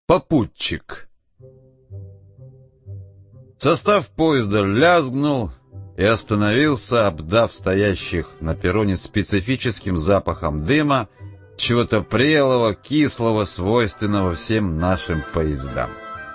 Попутчик. Состав поезда лязгнул и остановился, обдав стоящих на перроне специфическим запахом дыма, чего-то прелого, кислого, свойственного всем нашим поездам.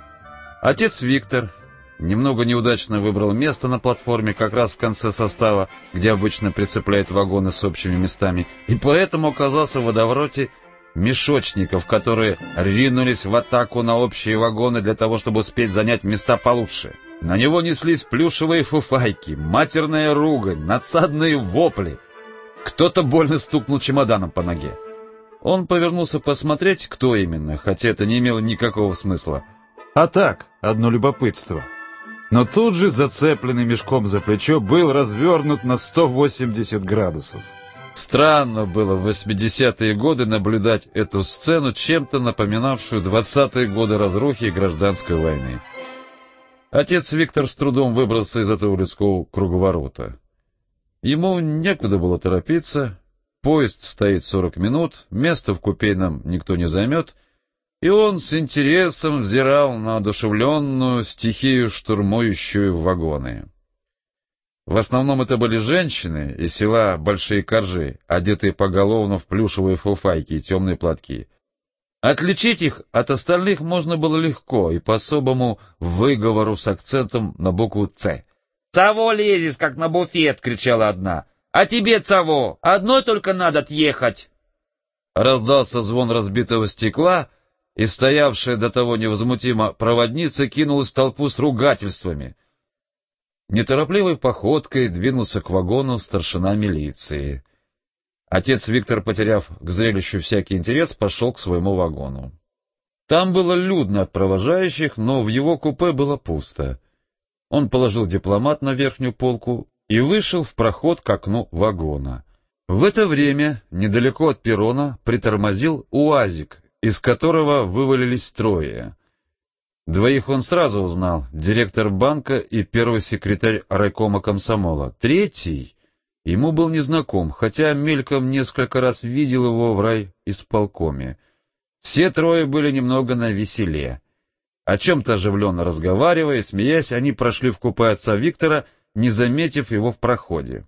Отец Виктор немного неудачно выбрал место на платформе как раз в конце состава, где обычно прицепляют вагоны с общими местами, и поэтому оказался в водовороте мешочников, которые ринулись в атаку на общие вагоны для того, чтобы успеть занять места получше. На него неслись плюшевые фуфайки, матерная ругань, надсадные вопли. Кто-то больно стукнул чемоданом по ноге. Он повернулся посмотреть, кто именно, хотя это не имело никакого смысла. А так, одно любопытство. Но тут же, зацепленный мешком за плечо, был развернут на 180 градусов. Странно было в 80-е годы наблюдать эту сцену, чем-то напоминавшую 20-е годы разрухи и гражданской войны. Отец Виктор с трудом выбрался из этого людского круговорота. Ему некуда было торопиться, поезд стоит 40 минут, место в купейном никто не займет, и он с интересом взирал на одушевленную стихию, штурмующую вагоны. В основном это были женщины из села Большие Коржи, одетые поголовно в плюшевые фуфайки и темные платки. Отличить их от остальных можно было легко и по особому выговору с акцентом на букву «Ц». «Цаво лезешь, как на буфет!» — кричала одна. «А тебе, Цаво, одной только надо отъехать!» Раздался звон разбитого стекла, и стоявшая до того невозмутимо проводница кинулась в толпу с ругательствами. Неторопливой походкой двинулся к вагону старшина милиции. Отец Виктор, потеряв к зрелищу всякий интерес, пошел к своему вагону. Там было людно от провожающих, но в его купе было пусто. Он положил дипломат на верхнюю полку и вышел в проход к окну вагона. В это время недалеко от перрона притормозил УАЗик, из которого вывалились трое. Двоих он сразу узнал — директор банка и первый секретарь райкома комсомола. Третий ему был незнаком, хотя мельком несколько раз видел его в райисполкоме. Все трое были немного навеселе. О чем-то оживленно разговаривая, смеясь, они прошли в купе отца Виктора, не заметив его в проходе.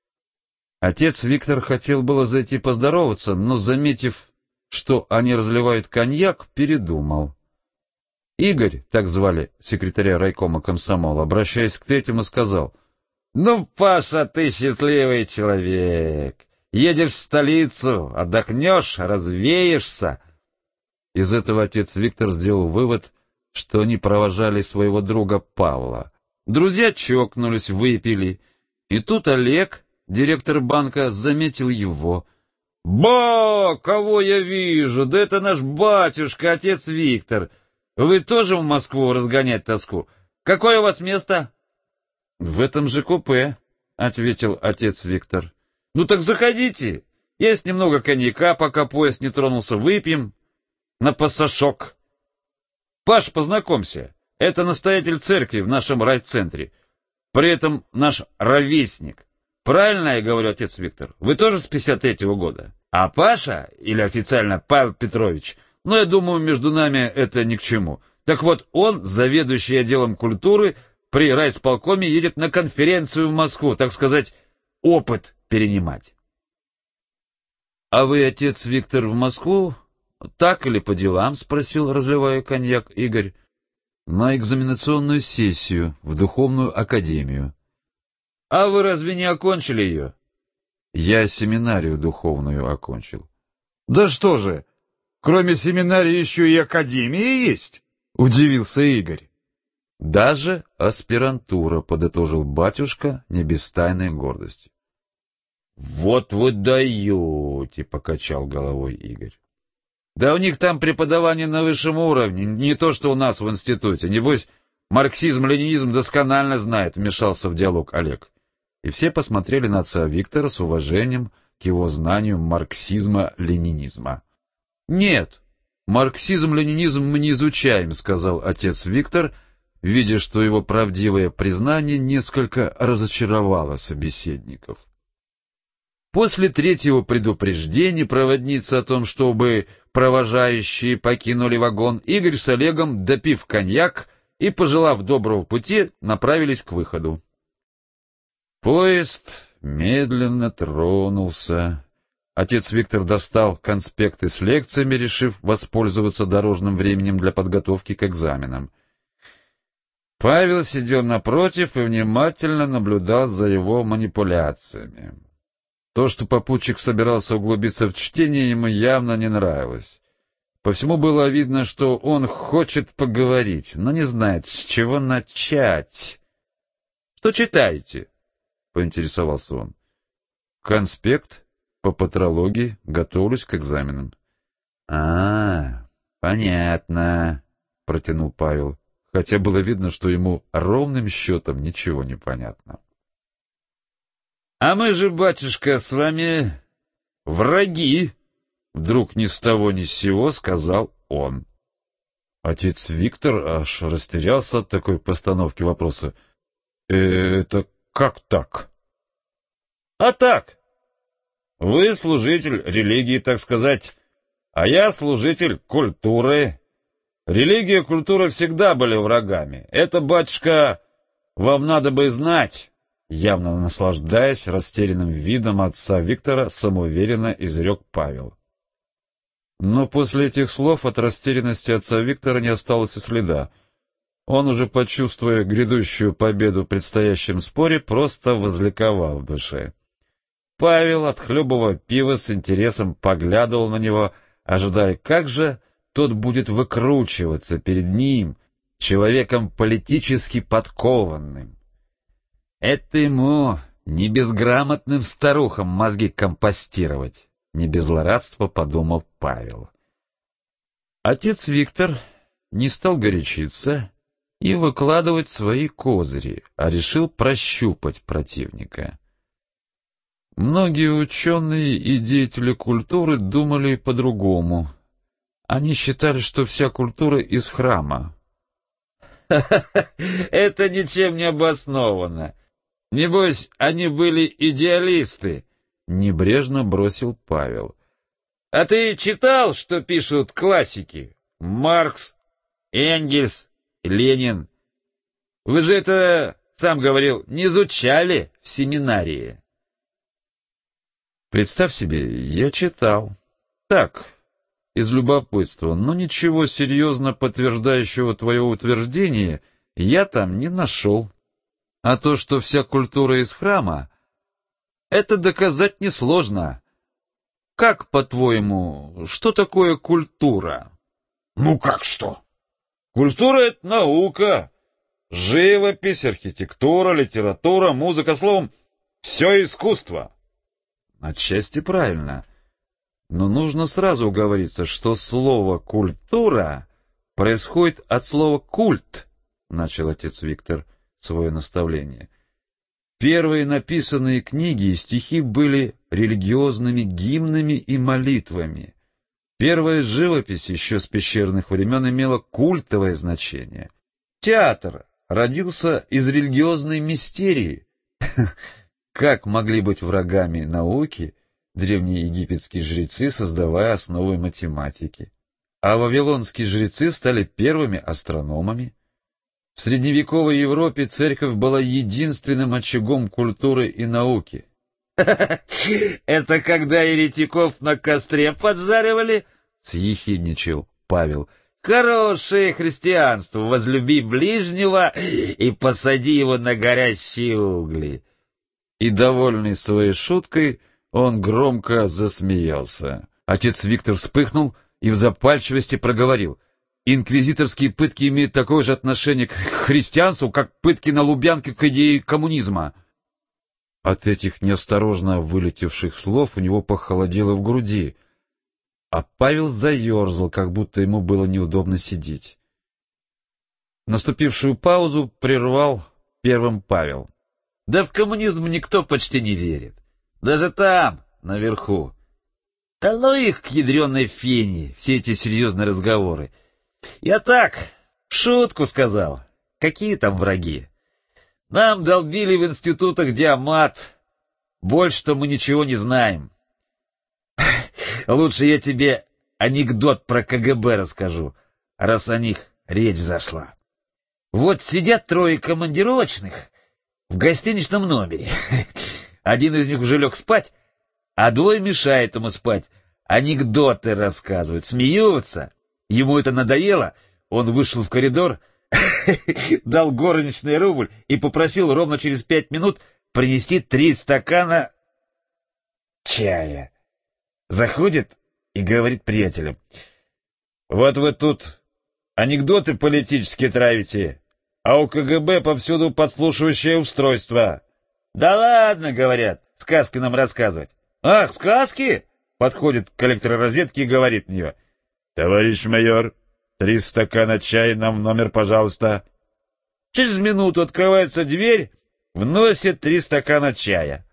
Отец Виктор хотел было зайти поздороваться, но, заметив, что они разливают коньяк, передумал. Игорь, так звали секретаря райкома комсомола, обращаясь к третьему, сказал: «Ну, Паша, ты счастливый человек. Едешь в столицу, отдохнешь, развеешься». Из этого отец Виктор сделал вывод, что они провожали своего друга Павла. Друзья чокнулись, выпили, и тут Олег, директор банка, заметил его. «Ба, кого я вижу? Да это наш батюшка, отец Виктор. Вы тоже в Москву разгонять тоску? Какое у вас место?» «В этом же купе», — ответил отец Виктор. «Ну так заходите. Есть немного коньяка, пока поезд не тронулся, выпьем на пассажок. Паш, познакомься, это настоятель церкви в нашем райцентре. При этом наш ровесник. Правильно я говорю, отец Виктор? Вы тоже с 53-го года? А Паша, или официально Павел Петрович, но я думаю, между нами это ни к чему. Так вот, он, заведующий отделом культуры, при райисполкоме едет на конференцию в Москву, так сказать, опыт перенимать». «А вы, отец Виктор, в Москву? Так или по делам?» — спросил, разливая коньяк, Игорь. «На экзаменационную сессию в духовную академию». «А вы разве не окончили ее?» «Я семинарию духовную окончил». «Да что же, кроме семинарии еще и академия есть?» — удивился Игорь. «Даже аспирантура», — подытожил батюшка не без тайной гордости. «Вот вы даете», — покачал головой Игорь. «Да у них там преподавание на высшем уровне, не то что у нас в институте. Небось, марксизм-ленинизм досконально знает», — вмешался в диалог Олег. И все посмотрели на отца Виктора с уважением к его знанию марксизма-ленинизма. «Нет, марксизм-ленинизм мы не изучаем», — сказал отец Виктор, видя, что его правдивое признание несколько разочаровало собеседников. После третьего предупреждения проводницы о том, чтобы провожающие покинули вагон, Игорь с Олегом, допив коньяк и пожелав доброго пути, направились к выходу. Поезд медленно тронулся. Отец Виктор достал конспекты с лекциями, решив воспользоваться дорожным временем для подготовки к экзаменам. Павел сидел напротив и внимательно наблюдал за его манипуляциями. То, что попутчик собирался углубиться в чтение, ему явно не нравилось. По всему было видно, что он хочет поговорить, но не знает, с чего начать. — Что читаете? — поинтересовался он. — Конспект по патрологии, готовлюсь к экзаменам. — Понятно, — протянул Павел, хотя было видно, что ему ровным счетом ничего не понятно. «А мы же, батюшка, с вами враги!» Вдруг ни с того ни с сего сказал он. Отец Виктор аж растерялся от такой постановки вопроса. «Это как так?» «А так! Вы служитель религии, так сказать, а я служитель культуры. Религия и культура всегда были врагами. Это, батюшка, вам надо бы знать». Явно наслаждаясь растерянным видом отца Виктора, самоуверенно изрек Павел. Но после этих слов от растерянности отца Виктора не осталось и следа. Он, уже почувствуя грядущую победу в предстоящем споре, просто возликовал в душе. Павел, отхлебывая пиво, с интересом поглядывал на него, ожидая, как же тот будет выкручиваться перед ним, человеком политически подкованным. Это ему, не безграмотным старухам, мозги компостировать, не без злорадства подумал Павел. Отец Виктор не стал горячиться и выкладывать свои козыри, а решил прощупать противника. Многие ученые и деятели культуры думали по-другому. Они считали, что вся культура из храма. Это ничем не обосновано. Небось, они были идеалисты, — небрежно бросил Павел. — А ты читал, что пишут классики? Маркс, Энгельс, Ленин. Вы же это, сам говорил, не изучали в семинарии. Представь себе, я читал. Так, из любопытства, но ничего серьезно подтверждающего твое утверждение я там не нашел. А то, что вся культура из храма, это доказать несложно. Как, по-твоему, что такое культура? Ну как что? Культура — это наука. Живопись, архитектура, литература, музыка, словом, все искусство. Отчасти правильно. Но нужно сразу уговориться, что слово «культура» происходит от слова «культ», — начал отец Виктор свое наставление. Первые написанные книги и стихи были религиозными гимнами и молитвами. Первая живопись еще с пещерных времен имела культовое значение. Театр родился из религиозной мистерии. Как могли быть врагами науки древние египетские жрецы, создавая основы математики? А вавилонские жрецы стали первыми астрономами. В средневековой Европе церковь была единственным очагом культуры и науки. «Это когда еретиков на костре поджаривали?» — съехидничал Павел. «Хорошее христианство, возлюби ближнего и посади его на горящие угли». И, довольный своей шуткой, он громко засмеялся. Отец Виктор вспыхнул и в запальчивости проговорил: инквизиторские пытки имеют такое же отношение к христианству, как пытки на Лубянке к идее коммунизма. От этих неосторожно вылетевших слов у него похолодело в груди, а Павел заерзал, как будто ему было неудобно сидеть. Наступившую паузу прервал первым Павел. Да в коммунизм никто почти не верит. Даже там, наверху. Да ну их к ядреной фене, все эти серьезные разговоры. Я так, в шутку сказал. Какие там враги? Нам долбили в институтах диамат. Больше-то мы ничего не знаем. Лучше я тебе анекдот про КГБ расскажу, раз о них речь зашла. Вот сидят трое командировочных в гостиничном номере. Один из них уже лег спать, а двое мешают ему спать. Анекдоты рассказывают, смеются. Ему это надоело, он вышел в коридор, дал горничный рубль и попросил ровно через 5 минут принести 3 стакана чая. Заходит и говорит приятелям: «Вот вы тут анекдоты политические травите, а у КГБ повсюду подслушивающее устройство». «Да ладно, — говорят, — сказки нам рассказывать». «Ах, сказки?» — подходит к электроразведке и говорит мне: «Товарищ майор, 3 стакана чая нам в номер, пожалуйста». Через минуту открывается дверь, вносят 3 стакана чая.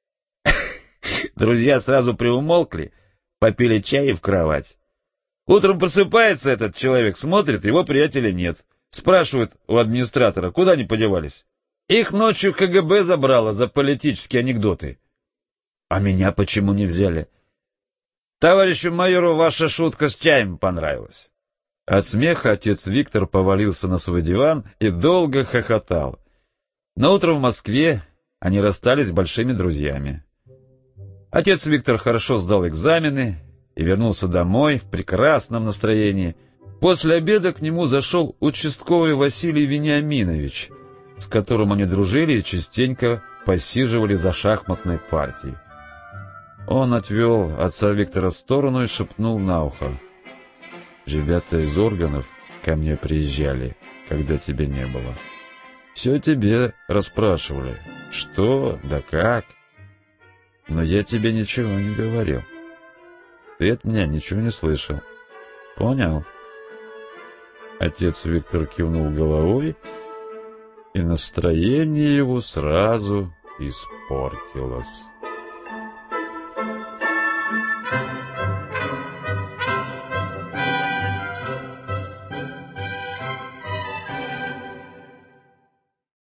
Друзья сразу приумолкли, попили чай и в кровать. Утром просыпается этот человек, смотрит, его приятеля нет. Спрашивает у администратора, куда они подевались. Их ночью КГБ забрало за политические анекдоты. А меня почему не взяли? Товарищу майору ваша шутка с чаем понравилась. От смеха отец Виктор повалился на свой диван и долго хохотал. Но утром в Москве они расстались большими друзьями. Отец Виктор хорошо сдал экзамены и вернулся домой в прекрасном настроении. После обеда к нему зашел участковый Василий Вениаминович, с которым они дружили и частенько посиживали за шахматной партией. Он отвел отца Виктора в сторону и шепнул на ухо: «Ребята из органов ко мне приезжали, когда тебя не было. Все тебе расспрашивали, что да как. Но я тебе ничего не говорил. Ты от меня ничего не слышал. Понял?» Отец Виктор кивнул головой, и настроение его сразу испортилось.